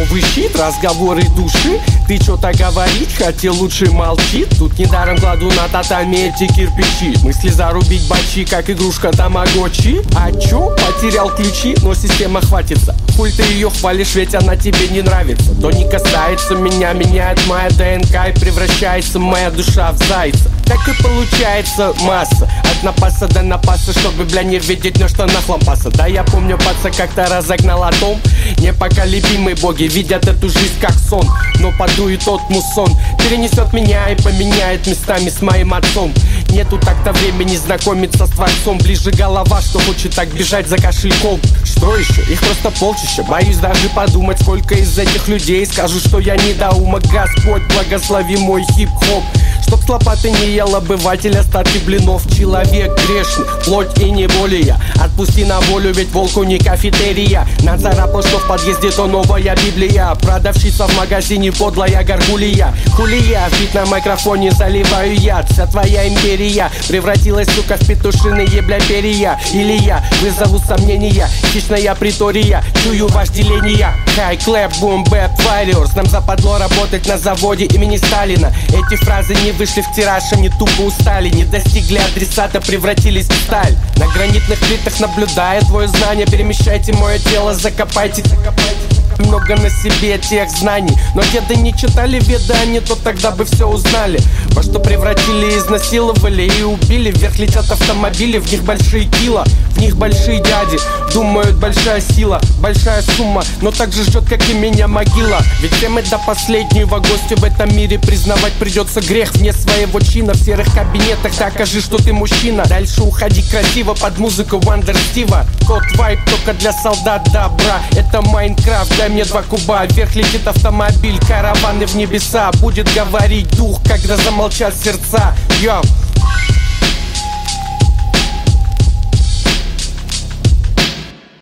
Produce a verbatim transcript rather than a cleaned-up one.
новый щит, разговоры души. Ты что-то говорить хотел, лучше молчи. Тут недаром кладу на татами эти кирпичи. Мысли зарубить бачи, как игрушка тамагочи. А чё? Потерял ключи, но система хватится. Хуй ты ее хвалишь, ведь она тебе не нравится. То не касается меня, меняет моя ДНК и превращается моя душа в зайца. Так и получается масса, от напаса до напаса, чтобы, бля, не видеть, на что нахлам паса. Да я помню, паца как-то разогнал атом. Непоколебимые боги видят эту жизнь как сон, но подует тот муссон, перенесет меня и поменяет местами с моим отцом. Нету так-то времени знакомиться с творцом. Ближе голова, что хочет так бежать за кошельком. Что еще? Их просто полчища. Боюсь даже подумать, сколько из этих людей скажут, что я недоумок. Господь, благослови мой хип-хоп, чтоб с лопаты не ел обыватель остатки блинов. Человек грешный, плоть и не более. Отпусти на волю, ведь волку не кафетерия. Нацарапал, что в подъезде то новая Библия. Продавщица в магазине подлая горгулья. Хулия, бит на микрофоне заливаю яд. Вся твоя империя превратилась, сука, в петушиные, бля, перья. Или я вызову сомнения, хищная притория. Чую вожделение. Хай, клэп, бум, бэп, вайриорс. Нам западло работать на заводе имени Сталина. Эти фразы не вышли в тираж, они тупо устали. Не достигли адресата, превратились в сталь. На гранитных плитах наблюдая твое знание. Перемещайте мое тело, закопайте, закопайте. Много на себе тех знаний, но деды не читали веды, они то тогда бы все узнали. Во что превратили, изнасиловали и убили. Вверх летят автомобили, в них большие кило, в них большие дяди. Думают, большая сила, большая сумма, но так же ждет, как и меня, могила. Ведь все мы до последнего гостя в этом мире. Признавать придется грех вне своего чина. В серых кабинетах докажи, что ты мужчина. Дальше уходи красиво под музыку Вандер Стива. Тот вайп только для солдат добра. Это Майнкрафт, дай мне два куба. Вверх летит автомобиль, караваны в небеса. Будет говорить дух, когда замолчат сердца. Йо.